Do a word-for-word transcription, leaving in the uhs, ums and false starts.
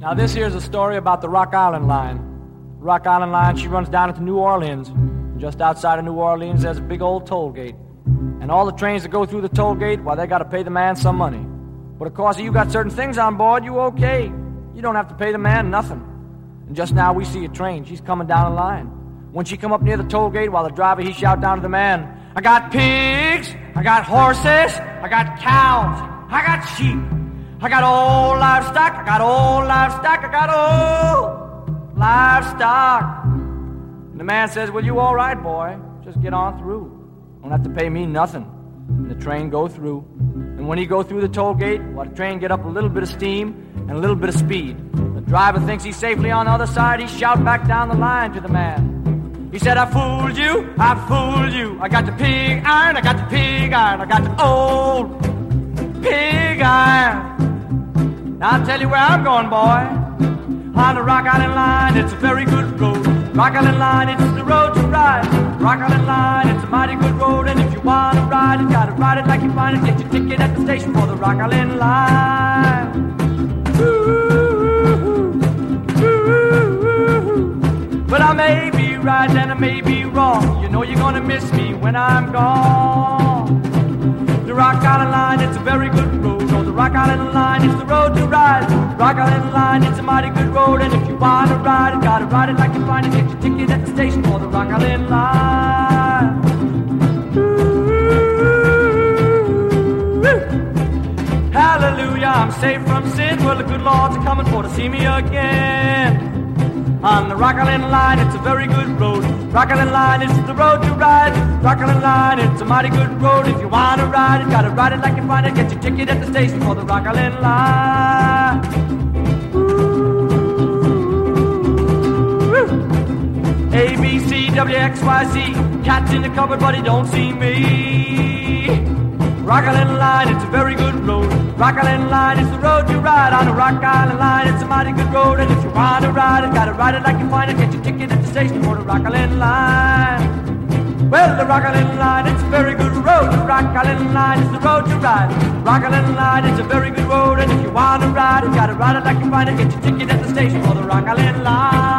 Now this here's a story about the Rock Island Line. The Rock Island Line, she runs down into New Orleans. And just outside of New Orleans, there's a big old toll gate. And all the trains that go through the toll gate, well, they got to pay the man some money. But of course, if you got certain things on board, you okay. You don't have to pay the man nothing. And just now we see a train. She's coming down the line. When she come up near the toll gate, while the driver, he shout down to the man, I got pigs, I got horses, I got cows, I got sheep, I got old livestock, I got old livestock, I got old livestock. And the man says, well, you all right, boy. Just get on through. Don't have to pay me nothing. And the train go through. And when he go through the toll gate, well, the train get up a little bit of steam and a little bit of speed. The driver thinks he's safely on the other side. He shout back down the line to the man. He said, I fooled you, I fooled you. I got the pig iron, I got the pig iron, I got the old pig iron. Now I'll tell you where I'm going, boy. On the Rock Island Line, it's a very good road. Rock Island Line, it's the road to ride. Rock Island Line, it's a mighty good road. And if you want to ride it, gotta ride it like you find it. Get your ticket at the station for the Rock Island Line. Ooh, ooh, ooh. But I may be right and I may be wrong. You know you're gonna miss me when I'm gone. The Rock Island Line, it's a very good road. Oh, the Rock Island Line, it's the road to ride. Rock Island Line, it's a mighty good road. And if you want to ride it, gotta ride it like you find it. Get your ticket at the station for the Rock Island Line. Ooh, hallelujah, I'm safe from sin. Well, the good Lord's a coming for to see me again. On the Rock Island Line, it's a very good road. Rock Island Line, it's the road to ride. Rock Island Line, it's a mighty good road. If you want to ride it, gotta ride it like you find it. Get your ticket at the station for the Rock Island Line. Ooh. A, B, C, W, X, Y, Z. Cat's in the cupboard, but he don't see me. Rock Island Line, it's a very good road. Rock Island Line, it's the road you ride. On the Rock Island Line, it's a mighty good road. And if you want to ride it, gotta ride it like you find it. Get your ticket at the station for the Rock Island Line. Well, the Rock Island Line, it's a very good road. The Rock Island Line is the road you ride. Rock Island Line, it's a very good road. And if you want to ride it, gotta ride it like you find it. Get your ticket at the station for the Rock Island Line.